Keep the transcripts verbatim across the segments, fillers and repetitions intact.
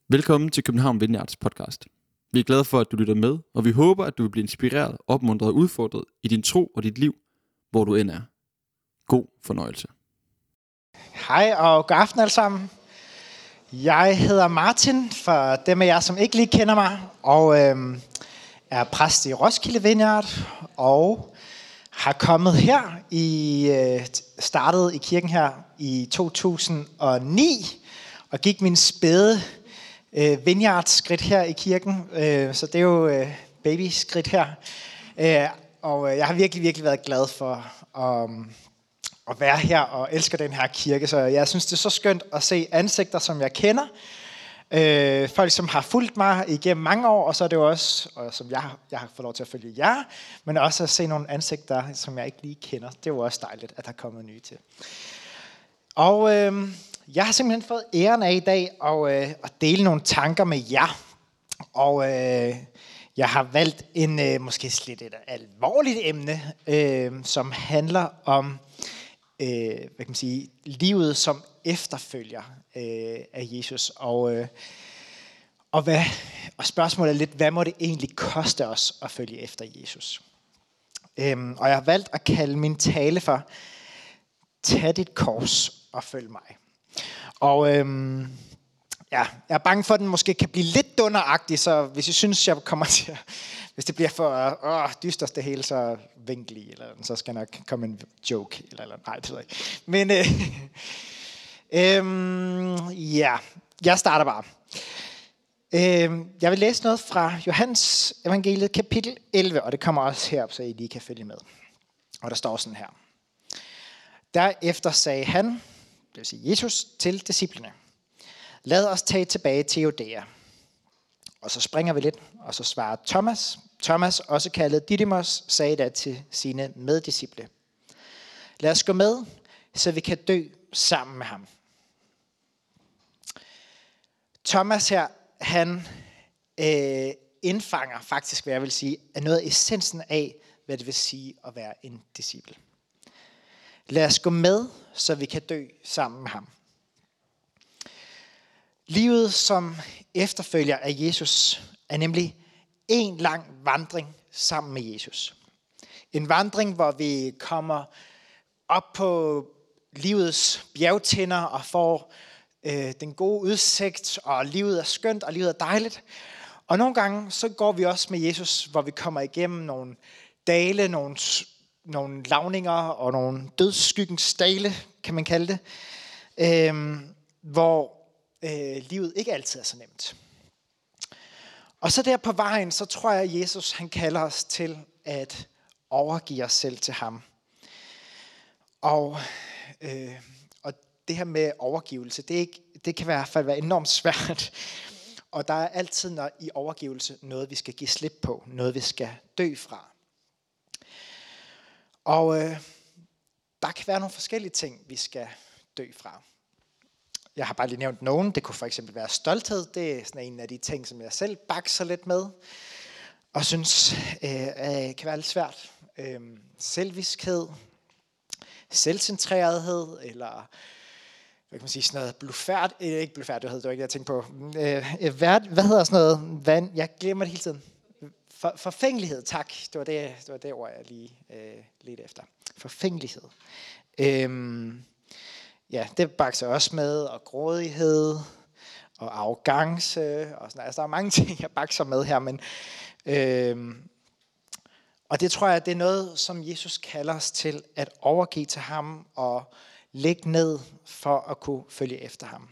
Velkommen til København Vineyards podcast. Vi er glade for, at du lytter med, og vi håber, at du vil blive inspireret, opmuntret og udfordret i din tro og dit liv, hvor du end er. God fornøjelse. Hej og god aften alle sammen. Jeg hedder Martin, for dem af jer, som ikke lige kender mig, og øhm, er præst i Roskilde Vineyard, og har kommet her i øh, startet i kirken her i to tusind og ni, og gik min spæde øh, Vineyard-skridt her i kirken, øh, så det er jo øh, baby-skridt her. Øh, og øh, jeg har virkelig, virkelig været glad for um, at være her og elsker den her kirke, så jeg synes, det er så skønt at se ansigter, som jeg kender. Øh, folk, som har fulgt mig igennem mange år, og så er det jo også, og som jeg, jeg har fået lov til at følge jer, men også at se nogle ansigter, som jeg ikke lige kender. Det er jo også dejligt, at der kommer nye til. Og øh, jeg har simpelthen fået æren af i dag at, øh, at dele nogle tanker med jer. Og øh, jeg har valgt en øh, måske slet et alvorligt emne, øh, som handler om øh, hvad kan man sige, livet som efterfølger øh, af Jesus. Og, øh, og, hvad, og spørgsmålet er lidt, hvad må det egentlig koste os at følge efter Jesus? Øhm, og jeg har valgt at kalde min tale for Tag dit kors og følg mig. Og øhm, ja, jeg er bange for, at den måske kan blive lidt dunderagtig, så hvis I synes, jeg kommer til at, hvis det bliver for åh, dystert det hele, så vink lige, eller så skal nok komme en joke, eller, eller nej, det ved jeg ikke. Men øh, øhm, ja, jeg starter bare. Øhm, jeg vil læse noget fra Johannes evangeliet kapitel elleve, og det kommer også herop, så I lige kan følge med. Og der står sådan her. Derefter sagde han, det vil sige Jesus, til disciplene: lad os tage tilbage til Judæa. Og så springer vi lidt, og så svarer Thomas. Thomas, også kaldet Didymos, sagde da til sine meddisciple: lad os gå med, så vi kan dø sammen med ham. Thomas her, han øh, indfanger faktisk, hvad jeg vil sige, er noget af essensen af, hvad det vil sige at være en disciple. Lad os gå med, så vi kan dø sammen med ham. Livet som efterfølger af Jesus er nemlig en lang vandring sammen med Jesus. En vandring, hvor vi kommer op på livets bjergtinder og får øh, den gode udsigt, og livet er skønt, og livet er dejligt. Og nogle gange så går vi også med Jesus, hvor vi kommer igennem nogle dale, nogle, nogle lavninger og nogle dødsskyggens dale, kan man kalde det, øh, hvor øh, livet ikke altid er så nemt. Og så der på vejen, så tror jeg, at Jesus han kalder os til at overgive os selv til ham. Og, øh, og det her med overgivelse, det, er ikke, det kan i hvert fald være enormt svært. Og der er altid når, i overgivelse noget, vi skal give slip på. Noget, vi skal dø fra. Og øh, der kan være nogle forskellige ting, vi skal dø fra. Jeg har bare lige nævnt nogen. Det kunne for eksempel være stolthed. Det er sådan en af de ting, som jeg selv bakser lidt med. Og synes øh, kan være lidt svært. Øh, selviskhed. Selvcentrerethed, eller hvad kan man sige, sådan noget blufærd, øh, ikke blufærdighed, det var ikke det, jeg tænkte på. Øh, hvad, hvad hedder sådan noget? Hvad, jeg glemmer det hele tiden. For, forfængelighed, tak. Det var det, det var det ord, jeg lige øh, ledte efter. Forfængelighed. Øh, ja, det bakser også med, og grådighed, og arrogance, og sådan. Altså, der er mange ting, jeg bakser med her, men øh, og det tror jeg, det er noget, som Jesus kalder os til at overgive til ham og lægge ned for at kunne følge efter ham.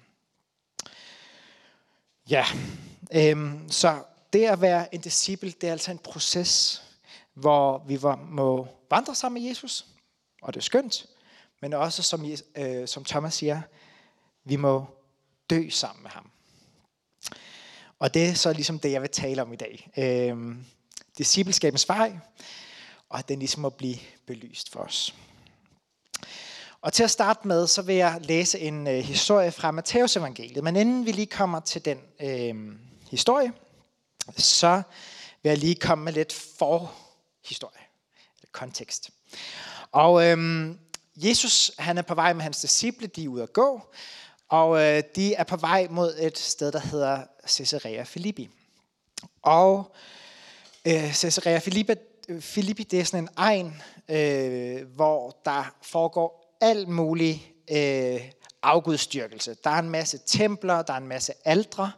Ja, øhm, så det at være en disciple, det er altså en proces, hvor vi må vandre sammen med Jesus, og det er skønt, men også som, øh, som Thomas siger, vi må dø sammen med ham. Og det er så ligesom det, jeg vil tale om i dag. Øhm, Discipleskabens vej, og at den ligesom må blive belyst for os. Og til at starte med, så vil jeg læse en øh, historie fra Matteus evangeliet. Men inden vi lige kommer til den øh, historie, så vil jeg lige komme med lidt forhistorie, eller kontekst. Og øh, Jesus, han er på vej med hans disciple, de er ude at gå, Og øh, de er på vej mod et sted, der hedder Caesarea Philippi. Og øh, Caesarea Philippi, Philippi, det er sådan en egn, øh, hvor der foregår alt mulig øh, afgudstyrkelse. Der er en masse templer, der er en masse altre,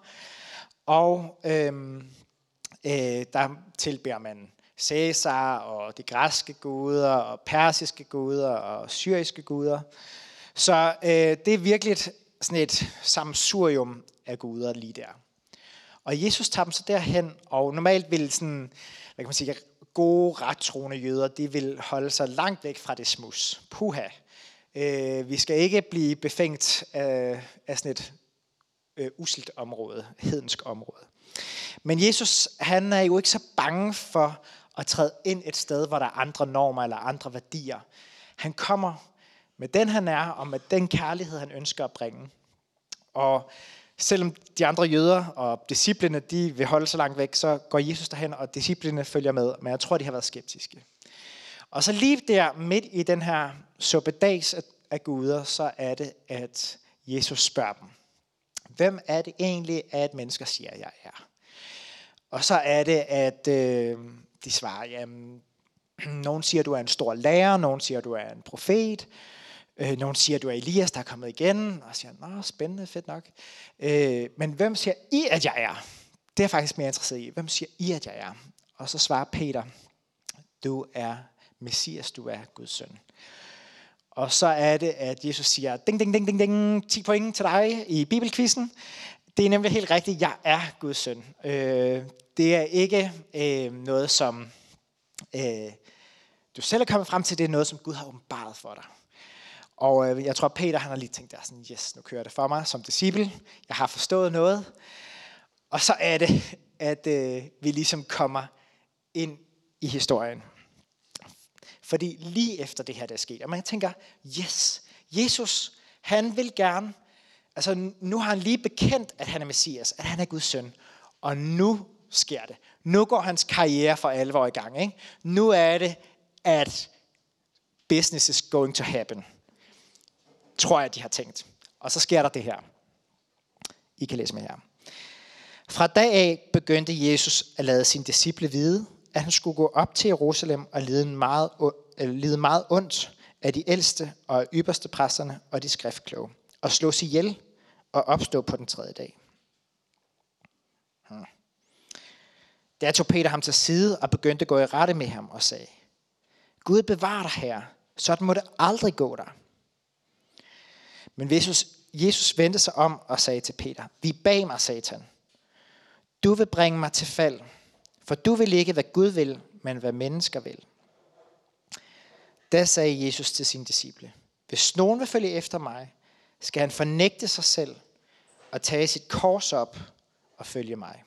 og øh, øh, der tilbeder man Caesar og de græske guder og persiske guder og syriske guder. Så øh, det er virkelig sådan et sammensurium af guder lige der. Og Jesus tager dem så derhen, og normalt vil sådan, hvad kan man sige, gode, rettroende jøder, de vil holde sig langt væk fra det smus. Puha. Øh, vi skal ikke blive befængt af, af sådan et øh, uselt område, hedensk område. Men Jesus, han er jo ikke så bange for at træde ind et sted, hvor der er andre normer eller andre værdier. Han kommer med den, han er, og med den kærlighed, han ønsker at bringe. Og selvom de andre jøder og disciplene, de vil holde så langt væk, så går Jesus derhen, og disciplene følger med. Men jeg tror, de har været skeptiske. Og så lige der midt i den her suppedags af guder, så er det, at Jesus spørger dem. Hvem er det egentlig, at mennesker siger, jeg er? Og så er det, at øh, de svarer, jamen, nogen siger, du er en stor lærer, nogen siger, du er en profet, øh, nogen siger, du er Elias, der er kommet igen, og siger, nå, spændende, fedt nok. Øh, men hvem siger I, at jeg er? Det er jeg faktisk mere interesseret i. Hvem siger I, at jeg er? Og så svarer Peter, du er Messias, du er Guds søn. Og så er det, at Jesus siger, ding, ding, ding, ding, ding, ti point til dig i bibelquizzen. Det er nemlig helt rigtigt, jeg er Guds søn. Øh, det er ikke øh, noget, som øh, du selv er kommet frem til, det er noget, som Gud har åbenbaret for dig. Og øh, jeg tror, Peter han har lige tænkt, der sådan, yes, nu kører det for mig som disciple. Jeg har forstået noget. Og så er det, at øh, vi ligesom kommer ind i historien. Fordi lige efter det her, der er sket, og man tænker, yes, Jesus, han vil gerne, altså nu har han lige bekendt, at han er Messias, at han er Guds søn, og nu sker det. Nu går hans karriere for alvor i gang. Ikke? Nu er det, at business is going to happen. Tror jeg, de har tænkt. Og så sker der det her. I kan læse med her. Fra dag af begyndte Jesus at lade sine disciple vide, at han skulle gå op til Jerusalem og lide meget, lide meget ondt af de ældste og ypperste præsterne og de skriftkloge, og slås ihjel og opstå på den tredje dag. Hmm. Der tog Peter ham til side og begyndte at gå i rette med ham og sagde, Gud bevar dig, Herre, sådan må det aldrig gå dig. Men Jesus, Jesus vendte sig om og sagde til Peter, vi bag mig, Satan. Du vil bringe mig til fald, for du vil ikke, hvad Gud vil, men hvad mennesker vil. Da sagde Jesus til sine disciple, hvis nogen vil følge efter mig, skal han fornægte sig selv og tage sit kors op og følge mig.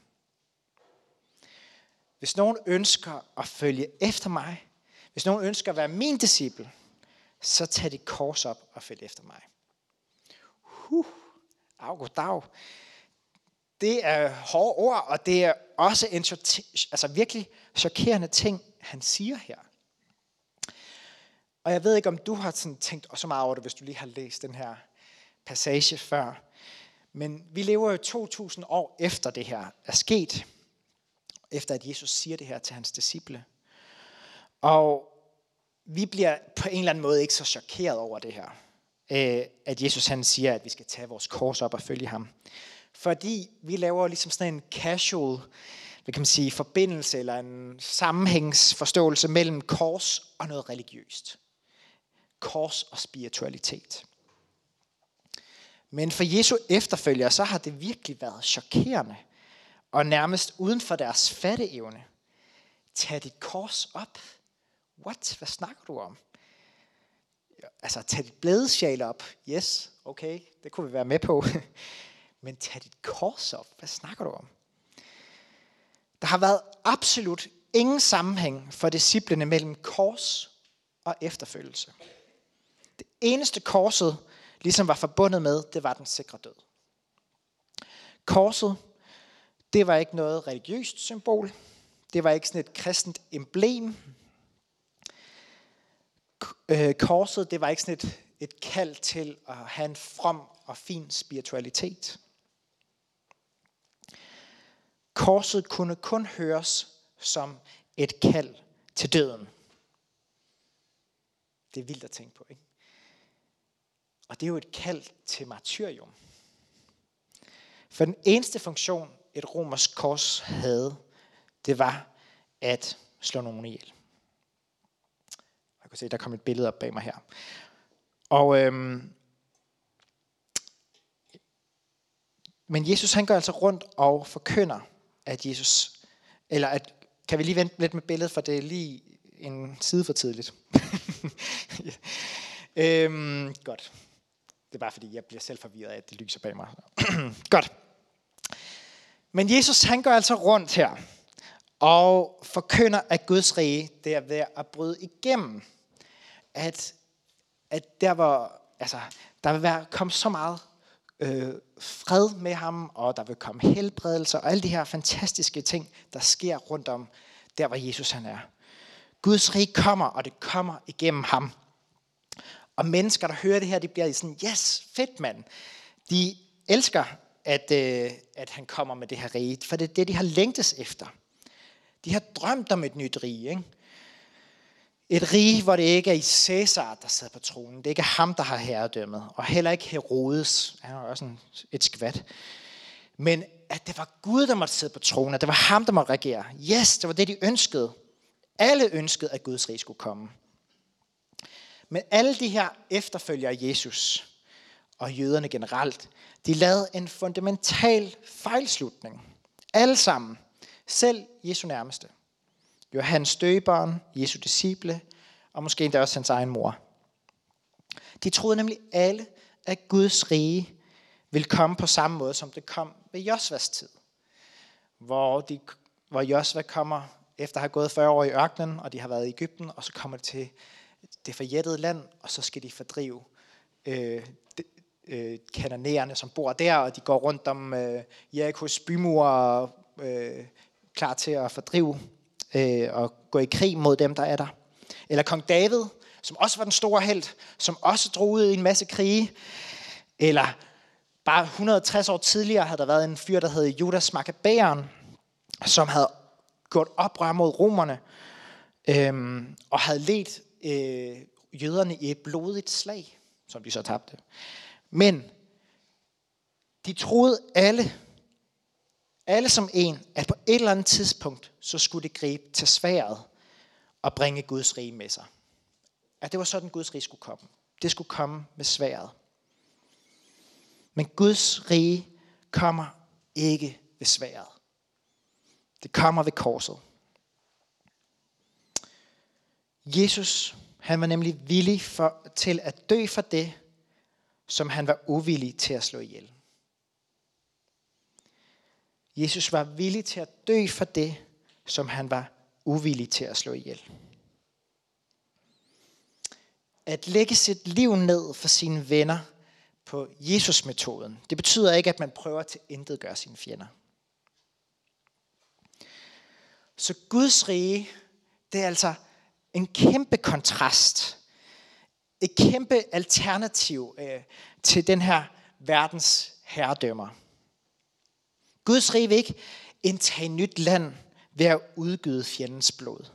Hvis nogen ønsker at følge efter mig, hvis nogen ønsker at være min disciple, så tag dit kors op og følg efter mig. Huh, af goddag. Det er hårde ord, og det er også en altså virkelig chokerende ting, han siger her. Og jeg ved ikke, om du har sådan tænkt så meget over det, hvis du lige har læst den her passage før. Men vi lever jo to tusind år efter det her er sket. Efter at Jesus siger det her til hans disciple. Og vi bliver på en eller anden måde ikke så chokeret over det her. At Jesus han siger, at vi skal tage vores kors op og følge ham. Fordi vi laver ligesom sådan en casual, hvad kan man sige, forbindelse eller en sammenhængsforståelse mellem kors og noget religiøst. Kors og spiritualitet. Men for Jesu efterfølgere, så har det virkelig været chokerende og nærmest uden for deres fatteevne. Tag dit kors op. What? Hvad snakker du om? Altså, tag dit blædesjal op. Yes, okay, det kunne vi være med på. Men tag dit kors op. Hvad snakker du om? Der har været absolut ingen sammenhæng for disciplene mellem kors og efterfølgelse. Det eneste korset ligesom var forbundet med, det var den sikre død. Korset, det var ikke noget religiøst symbol. Det var ikke sådan et kristent emblem. Korset, det var ikke sådan et, et kald til at have en from og fin spiritualitet. Korset kunne kun høres som et kald til døden. Det er vildt at tænke på, ikke? Og det er jo et kald til martyrium. For den eneste funktion, et romersk kors havde, det var at slå nogen ihjel. Jeg kan se, der kom et billede op bag mig her. Og, øhm, men Jesus han går altså rundt og forkynder, at Jesus, eller at, kan vi lige vente lidt med billedet, for det er lige en side for tidligt. øhm, godt. Det er bare fordi, jeg bliver selv forvirret af, at det lyser bag mig. Godt. Men Jesus han går altså rundt her og forkynder, at Guds rige det er ved at bryde igennem. At, at der, hvor, altså, der vil være, komme så meget øh, fred med ham, og der vil komme helbredelse, og alle de her fantastiske ting, der sker rundt om, der hvor Jesus han er. Guds rige kommer, og det kommer igennem ham. Og mennesker, der hører det her, de bliver sådan, yes, fedt mand. De elsker, at, øh, at han kommer med det her rige, for det er det, de har længtes efter. De har drømt om et nyt rige, ikke? Et rige, hvor det ikke er i Cæsar, der sidder på tronen. Det er ikke ham, der har herredømmet. Og heller ikke Herodes. Han var også en, et skvat. Men at det var Gud, der måtte sidde på tronen. At det var ham, der måtte regere. Yes, det var det, de ønskede. Alle ønskede, at Guds rige skulle komme. Men alle de her efterfølgere af Jesus, og jøderne generelt, de lavede en fundamental fejlslutning. Alle sammen. Selv Jesu nærmeste. Johannes døberen, Jesu disciple, og måske endda også hans egen mor. De troede nemlig alle, at Guds rige ville komme på samme måde, som det kom ved Josvas tid. Hvor, de, hvor Josva kommer efter at have gået fyrre år i ørkenen, og de har været i Egypten, og så kommer de til det forjættede land, og så skal de fordrive øh, de, øh, kananæerne, som bor der, og de går rundt om øh, Jerikos bymure, øh, klar til at fordrive øh, og gå i krig mod dem, der er der. Eller kong David, som også var den store helt, som også drog ud i en masse krige. Eller bare et hundrede og tres år tidligere havde der været en fyr, der hed Judas Makkabæeren, som havde gjort oprør mod romerne, øh, og havde ledt øh, jøderne i et blodigt slag, som de så tabte. Men de troede alle, alle som en, at på et eller andet tidspunkt, så skulle det gribe til sværdet og bringe Guds rige med sig. At det var sådan, Guds rige skulle komme. Det skulle komme med sværdet. Men Guds rige kommer ikke ved sværdet. Det kommer ved korset. Jesus, han var nemlig villig for, til at dø for det, som han var uvillig til at slå ihjel. Jesus var villig til at dø for det, som han var uvillig til at slå ihjel. At lægge sit liv ned for sine venner på Jesus-metoden, det betyder ikke, at man prøver at tilintetgøre sine fjender. Så Guds rige, det er altså en kæmpe kontrast, et kæmpe alternativ øh, til den her verdens herredømmer. Guds rige vil ikke indtage nyt land ved at udgyde fjendens blod.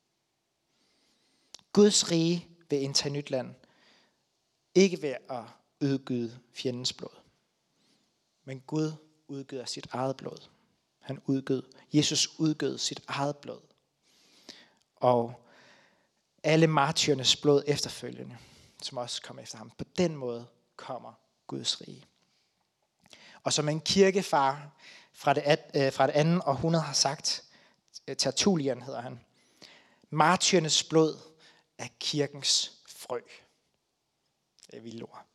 Guds rige vil indtage nyt land, ikke ved at udgyde fjendens blod. Men Gud udgyder sit eget blod. Han udgød, Jesus udgød sit eget blod. Og alle martyrernes blod efterfølgende, som også kom efter ham. På den måde kommer Guds rige. Og som en kirkefar fra det, fra det andet århundrede har sagt, Tertullian hedder han, martyrernes blod er kirkens frø. Det er vildt ord.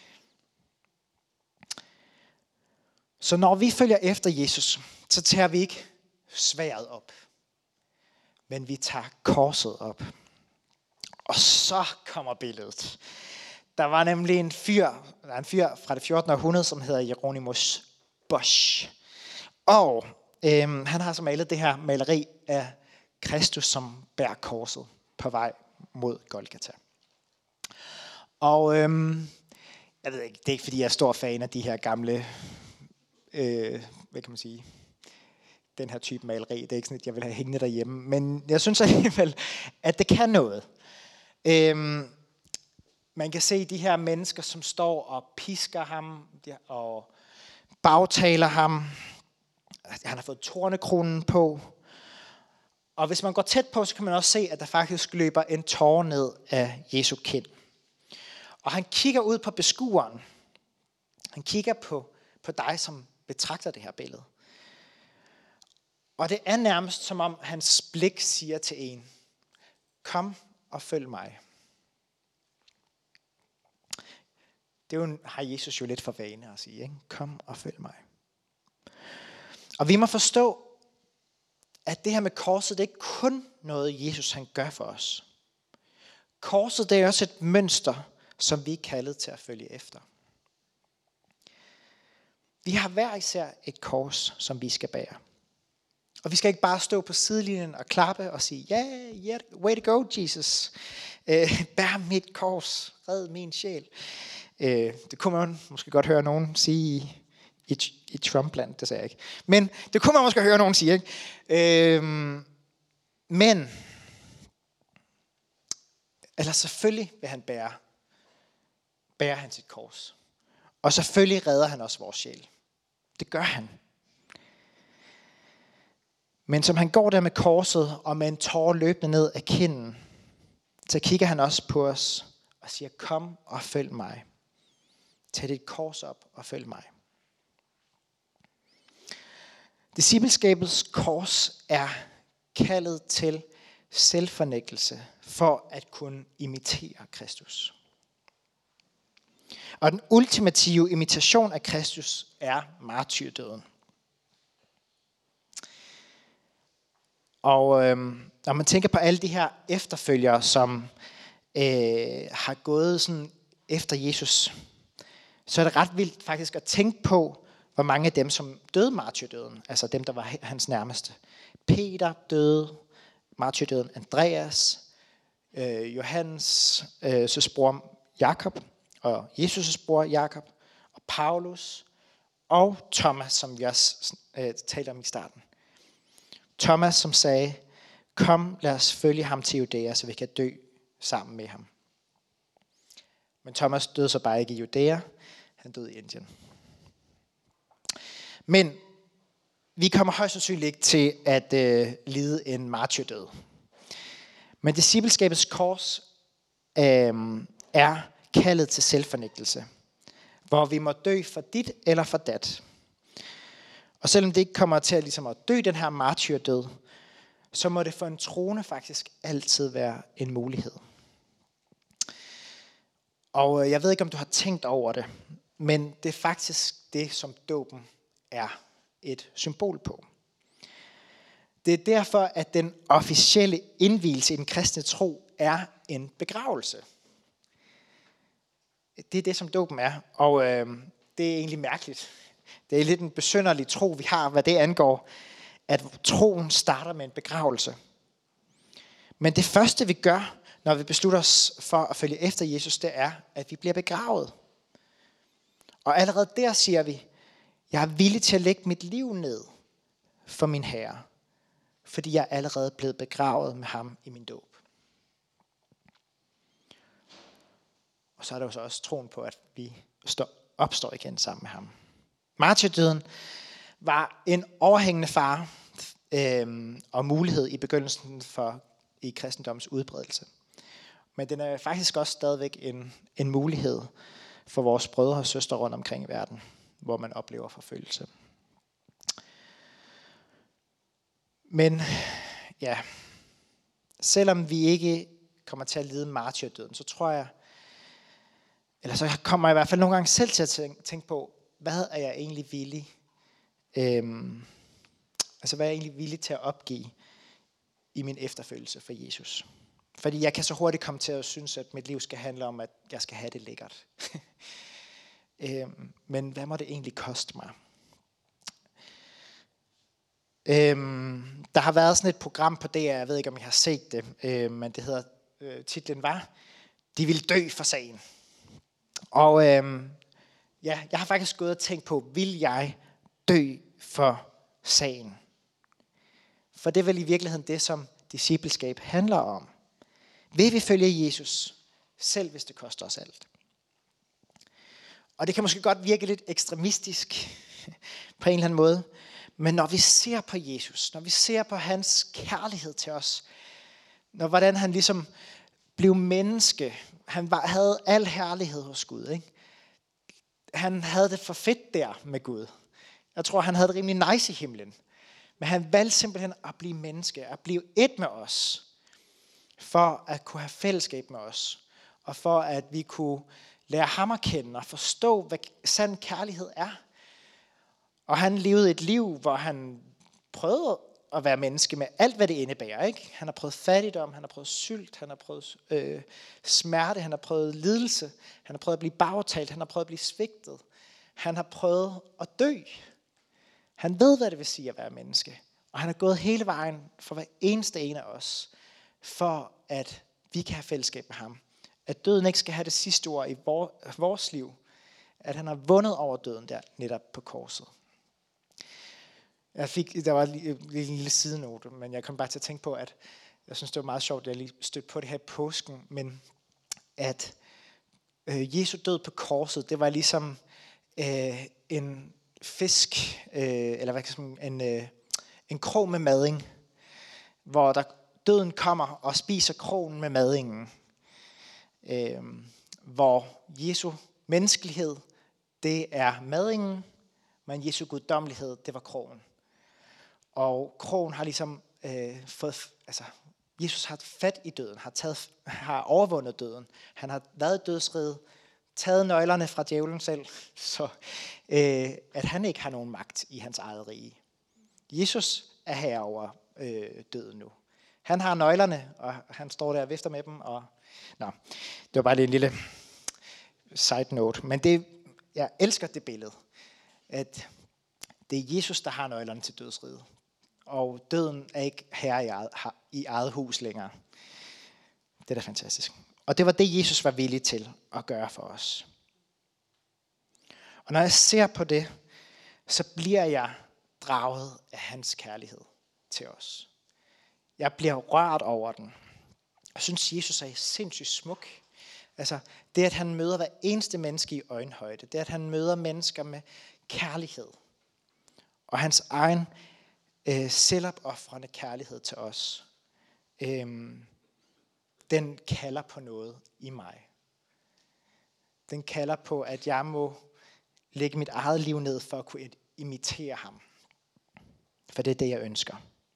Så når vi følger efter Jesus, så tager vi ikke sværdet op, men vi tager korset op. Og så kommer billedet. Der var nemlig en fyr, der er en fyr fra det fjortende århundrede, som hedder Hieronymus Bosch. Og øhm, han har så malet det her maleri af Kristus, som bærer korset på vej mod Golgata. Og øhm, jeg ved ikke, det er ikke fordi, jeg er stor fan af de her gamle, øh, hvad kan man sige, den her type maleri. Det er ikke sådan, at jeg vil have hængende derhjemme. Men jeg synes alligevel, at det kan noget. Øhm, man kan se de her mennesker, som står og pisker ham og bagtaler ham. Han har fået tornekronen på. Og hvis man går tæt på, så kan man også se, at der faktisk løber en tåre ned af Jesu kind. Og han kigger ud på beskueren. Han kigger på, på dig, som betragter det her billede. Og det er nærmest som om hans blik siger til en, kom og følg mig. Det er jo, har Jesus jo lidt for vane at sige, ikke? Kom og følg mig. Og vi må forstå, at det her med korset, det er ikke kun noget, Jesus han gør for os. Korset, det er også et mønster, som vi er kaldet til at følge efter. Vi har hver især et kors, som vi skal bære. Og vi skal ikke bare stå på sidelinjen og klappe og sige, ja, yeah, yeah, way to go, Jesus. Uh, bær mit kors, red min sjæl. Uh, det kunne man måske godt høre nogen sige i, i, i Trumpland, det sagde jeg ikke. Men det kunne man måske høre nogen sige, ikke? Uh, men, eller selvfølgelig vil han bære, bære han sit kors. Og selvfølgelig redder han også vores sjæl. Det gør han. Men som han går der med korset og med en tåre løbende ned af kinden, så kigger han også på os og siger, kom og følg mig. Tag dit kors op og følg mig. Discipleskabets kors er kaldet til selvfornægtelse for at kunne imitere Kristus. Og den ultimative imitation af Kristus er martyrdøden. Og øhm, når man tænker på alle de her efterfølgere, som øh, har gået sådan efter Jesus, så er det ret vildt faktisk at tænke på, hvor mange af dem, som døde martyrdøden, altså dem, der var hans nærmeste. Peter døde martyrdøden, Andreas, øh, Johannes øh, søs bror Jakob, og Jesus' bror Jakob, og Paulus, og Thomas, som vi også øh, talte om i starten. Thomas, som sagde, kom, lad os følge ham til Judæa, så vi kan dø sammen med ham. Men Thomas døde så bare ikke i Judæa, han døde i Indien. Men vi kommer højst sandsynligt ikke til at øh, lide en martyrdød. Men discipleskabets kors øh, er kaldet til selvfornægtelse, hvor vi må dø for dit eller for dat. Og selvom det ikke kommer til at, ligesom at dø den her martyrdød, så må det for en troende faktisk altid være en mulighed. Og jeg ved ikke, om du har tænkt over det, men det er faktisk det, som dåben er et symbol på. Det er derfor, at den officielle indvielse i den kristne tro er en begravelse. Det er det, som dåben er, og øh, det er egentlig mærkeligt. Det er lidt en besynderlig tro, vi har, hvad det angår, at troen starter med en begravelse. Men det første, vi gør, når vi beslutter os for at følge efter Jesus, det er, at vi bliver begravet. Og allerede der siger vi, jeg er villig til at lægge mit liv ned for min Herre, fordi jeg er allerede blevet begravet med ham i min dåb. Og så er der jo så også troen på, at vi opstår igen sammen med ham. Martyrdøden var en overhængende fare øh, og mulighed i begyndelsen for i kristendommens udbredelse. Men den er faktisk også stadigvæk en, en mulighed for vores brødre og søstre rundt omkring i verden, hvor man oplever forfølgelse. Men ja, selvom vi ikke kommer til at lide martyrdøden, så tror jeg, eller så kommer jeg i hvert fald nogle gange selv til at tænke, tænke på, hvad er jeg egentlig villig, øhm, altså hvad er jeg egentlig villig til at opgive i min efterfølgelse for Jesus? Fordi jeg kan så hurtigt komme til at synes, at mit liv skal handle om, at jeg skal have det lækkert. øhm, men hvad må det egentlig koste mig? Øhm, der har været sådan et program på D R, jeg ved ikke, om I har set det, øhm, men det hedder, øh, titlen var, De vil dø for sagen. Og øhm, ja, jeg har faktisk gået og tænkt på, vil jeg dø for sagen? For det er vel i virkeligheden det, som discipleskab handler om. Vil vi følge Jesus, selv hvis det koster os alt? Og det kan måske godt virke lidt ekstremistisk på en eller anden måde. Men når vi ser på Jesus, når vi ser på hans kærlighed til os, når hvordan han ligesom blev menneske, han var, havde al herlighed hos Gud, ikke? Han havde det for fedt der med Gud. Jeg tror, han havde det rimelig nice i himlen. Men han valgte simpelthen at blive menneske, at blive et med os, for at kunne have fællesskab med os, og for at vi kunne lære ham at kende og forstå, hvad sand kærlighed er. Og han levede et liv, hvor han prøvede at være menneske med alt, hvad det indebærer. Ikke? Han har prøvet fattigdom, han har prøvet sylt, han har prøvet øh, smerte, han har prøvet lidelse, han har prøvet at blive bagtalt, han har prøvet at blive svigtet. Han har prøvet at dø. Han ved, hvad det vil sige at være menneske. Og han har gået hele vejen for hver eneste en af os, for at vi kan have fællesskab med ham. At døden ikke skal have det sidste ord i vores liv. At han har vundet over døden der netop på korset. Jeg fik, der var lige en lille sidenote, men jeg kom bare til at tænke på, at jeg synes, det var meget sjovt, at jeg lige stødte på det her i påsken, men at øh, Jesu død på korset, det var ligesom øh, en fisk, øh, eller hvad kan man sige, en, øh, en krog med mading, hvor der døden kommer og spiser krogen med madingen. Øh, hvor Jesu menneskelighed, det er madingen, men Jesu guddommelighed, det var krogen. Og krogen har ligesom øh, fået, altså Jesus har fat i døden, har, taget, har overvundet døden. Han har været dødsriget, taget nøglerne fra djævlen selv, så øh, at han ikke har nogen magt i hans eget rige. Jesus er herover øh, døden nu. Han har nøglerne, og han står der og vifter med dem. Og nå, det var bare lige en lille side note. Men det, jeg elsker det billede, at det er Jesus, der har nøglerne til dødsriget. Og døden er ikke herre i eget, i eget hus længere. Det er da fantastisk. Og det var det, Jesus var villig til at gøre for os. Og når jeg ser på det, så bliver jeg draget af hans kærlighed til os. Jeg bliver rørt over den. Jeg synes, Jesus er sindssygt smuk. Altså, det at han møder hver eneste menneske i øjenhøjde. Det at han møder mennesker med kærlighed. Og hans egen øh, selvopofrende kærlighed til os. Øhm, den kalder på noget i mig. Den kalder på, at jeg må lægge mit eget liv ned for at kunne imitere ham. For det er det, jeg ønsker.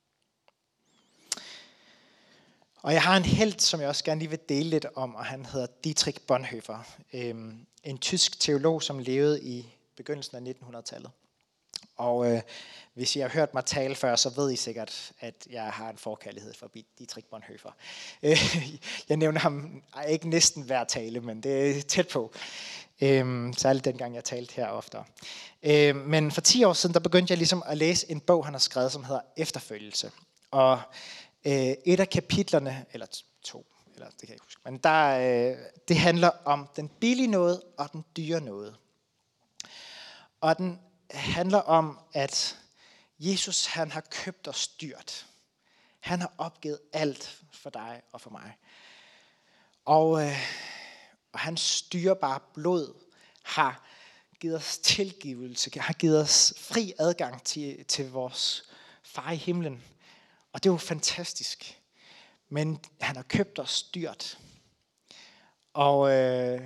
Og jeg har en helt, som jeg også gerne lige vil dele lidt om, og han hedder Dietrich Bonhoeffer. Øhm, en tysk teolog, som levede i begyndelsen af nittenhundredetallet. Og øh, hvis I har hørt mig tale før, så ved I sikkert, at jeg har en forkærlighed for Dietrich Bonhoeffer. Øh, jeg nævner ham ikke næsten hver tale, men det er tæt på. Øh, særligt dengang jeg talte her oftere. Øh, men for ti år siden, der begyndte jeg ligesom at læse en bog, han har skrevet, som hedder Efterfølgelse. Og øh, et af kapitlerne, eller to, eller det kan jeg ikke huske, men der, øh, det handler om den billige noget og den dyre noget. Og den handler om, at Jesus, han har købt os dyrt. Han har opgivet alt for dig og for mig. Og, øh, og hans dyrebare blod har givet os tilgivelse, har givet os fri adgang til, til vores far i himlen. Og det er jo fantastisk. Men han har købt os dyrt. Og øh,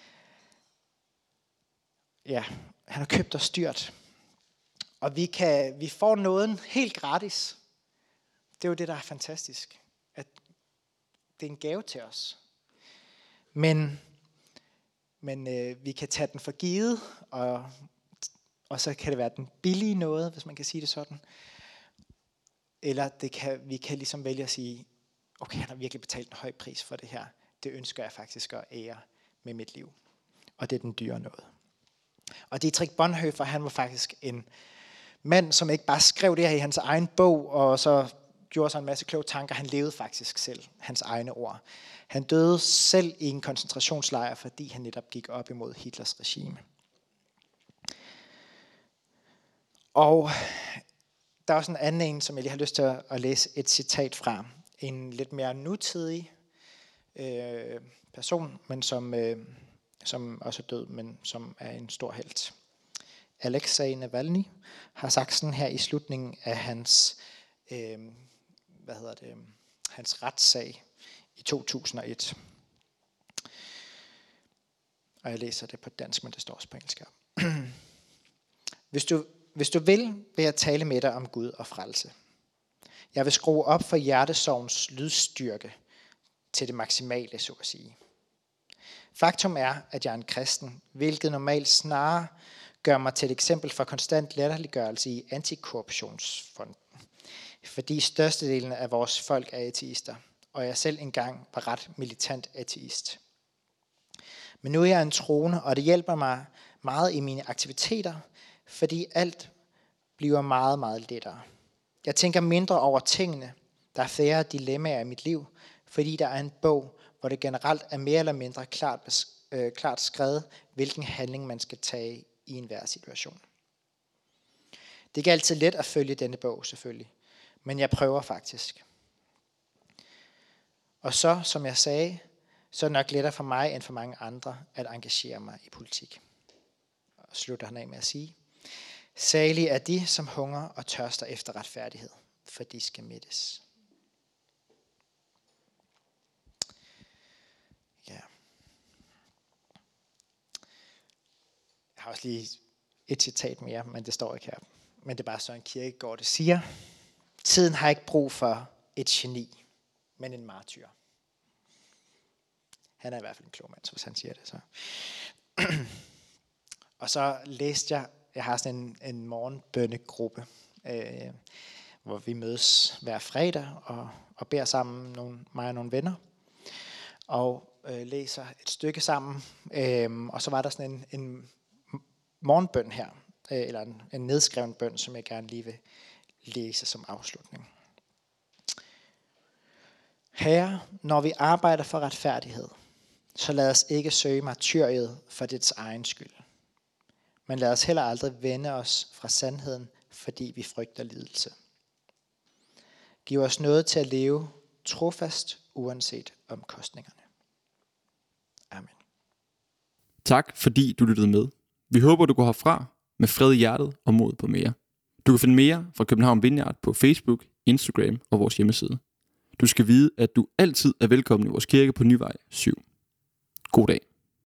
ja, han har købt os dyrt. Og vi, kan, vi får noget helt gratis. Det er jo det, der er fantastisk. At det er en gave til os. Men, men øh, vi kan tage den for givet, og, og så kan det være den billige noget, hvis man kan sige det sådan. Eller det kan, vi kan ligesom vælge at sige, okay, han har virkelig betalt en høj pris for det her. Det ønsker jeg faktisk at ære med mit liv. Og det er den dyre noget. Og Dietrich Bonhoeffer, han var faktisk en mand, som ikke bare skrev det her i hans egen bog, og så gjorde sig en masse kloge tanker. Han levede faktisk selv, hans egne ord. Han døde selv i en koncentrationslejr, fordi han netop gik op imod Hitlers regime. Og der er også en anden en, som jeg lige har lyst til at læse et citat fra. En lidt mere nutidig øh, person, men som, øh, som også er død, men som er en stor helt. Alexei Navalny har sagt sådan her i slutningen af hans, øh, hvad hedder det, hans retssag i to tusind og et. Og jeg læser det på dansk, men det står også på engelsk. Hvis du, hvis du vil, vil jeg tale med dig om Gud og frelse. Jeg vil skrue op for hjertesorgens lydstyrke til det maksimale, så at sige. Faktum er, at jeg er en kristen, hvilket normalt snarere gør mig til et eksempel for konstant latterliggørelse i Antikorruptionsfonden. Fordi størstedelen af vores folk er ateister, og jeg selv engang var ret militant ateist. Men nu er jeg en troende, og det hjælper mig meget i mine aktiviteter, fordi alt bliver meget, meget lettere. Jeg tænker mindre over tingene. Der er færre dilemmaer i mit liv, fordi der er en bog, hvor det generelt er mere eller mindre klart, øh, klart skrevet, hvilken handling man skal tage i enhver situation. Det er ikke altid let at følge denne bog, selvfølgelig, men jeg prøver faktisk. Og så, som jeg sagde, så er det nok lettere for mig end for mange andre at engagere mig i politik. Og slutter han af med at sige, salige er de, som hungrer og tørster efter retfærdighed, for de skal mættes. Ja. Jeg har også lige et citat mere, men det står ikke her. Men det er bare Søren Kierkegaard, der siger, tiden har ikke brug for et geni, men en martyr. Han er i hvert fald en klog mand, hvis han siger det. Så. Og så læste jeg, jeg har sådan en, en morgenbønnegruppe, øh, hvor vi mødes hver fredag og, og beder sammen, nogle, mig og nogle venner, og øh, læser et stykke sammen. Øh, og så var der sådan en, en morgenbøn her, øh, eller en, en nedskreven bøn, som jeg gerne lige vil læse som afslutning. Herre, når vi arbejder for retfærdighed, så lad os ikke søge martyriet for dets egen skyld. Men lad os heller aldrig vende os fra sandheden, fordi vi frygter lidelse. Giv os noget til at leve trofast, uanset omkostningerne. Amen. Tak fordi du lyttede med. Vi håber, du går herfra med fred i hjertet og mod på mere. Du kan finde mere fra København Vineyard på Facebook, Instagram og vores hjemmeside. Du skal vide, at du altid er velkommen i vores kirke på Nyvej syv. God dag.